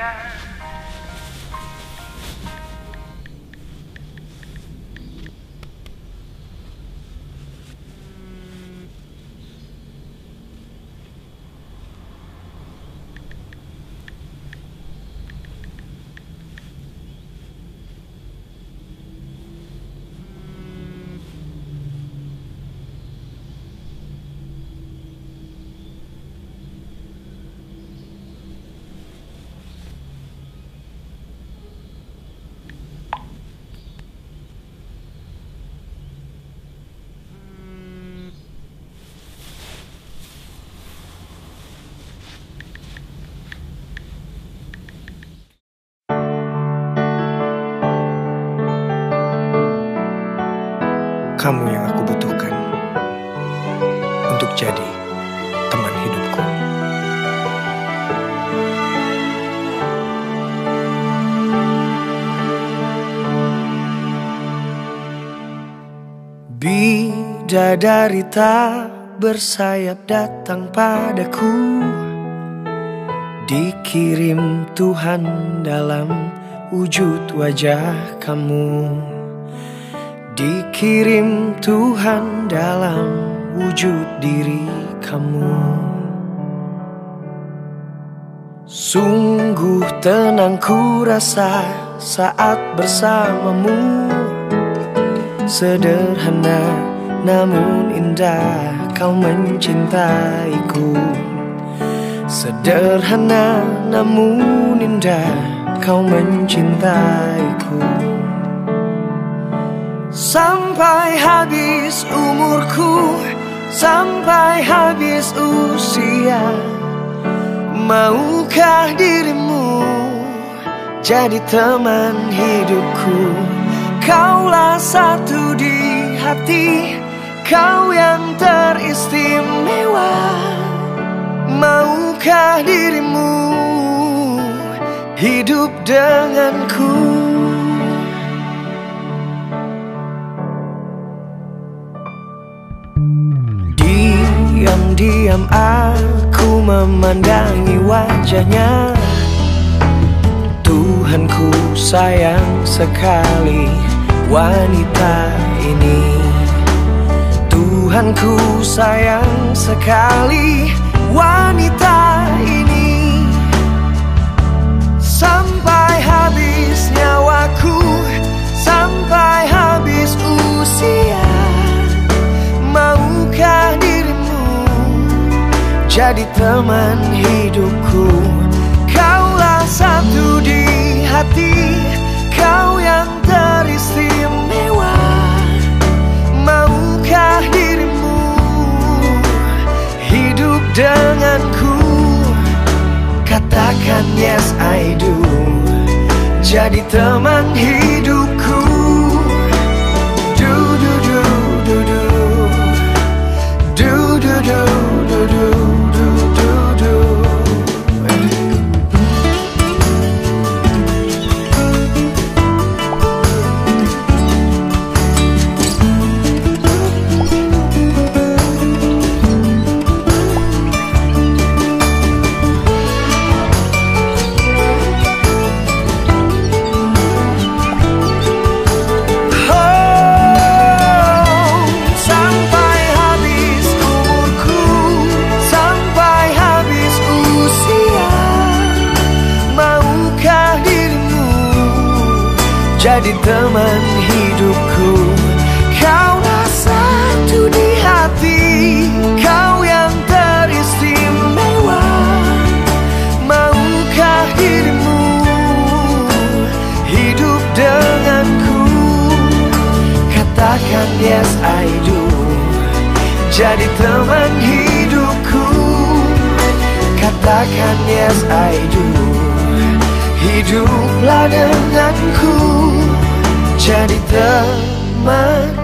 Kamu yang aku butuhkan untuk jadi teman hidupku. Bidadari tak bersayap datang padaku, dikirim Tuhan dalam wujud wajah kamu. Dikirim Tuhan dalam wujud diri kamu. Sungguh tenang ku rasa saat bersamamu. Sederhana namun indah kau mencintaiku. Sederhana namun indah kau mencintaiku. Sampai habis umurku, sampai habis usia, maukah dirimu jadi teman hidupku? Kaulah satu di hati, kau yang teristimewa. Maukah dirimu hidup denganku? Diam-diam aku memandangi wajahnya. Tuhanku sayang sekali wanita ini. Tuhanku sayang sekali wanita ini. Sampai habis nyawaku, sampai habis usia, maukah dirimu jadi teman hidupku? Kaulah satu di hati, kau yang teristimewa. Maukah dirimu hidup denganku? Katakan yes I do, jadi teman hidupku. Do do do do do do do do do do do do do. Jadi teman hidupku. Kaulah satu di hati, kau yang teristimewa. Maukah dirimu hidup denganku? Katakan yes I do, jadi teman hidupku. Katakan yes I do, hiduplah denganku, jadi teman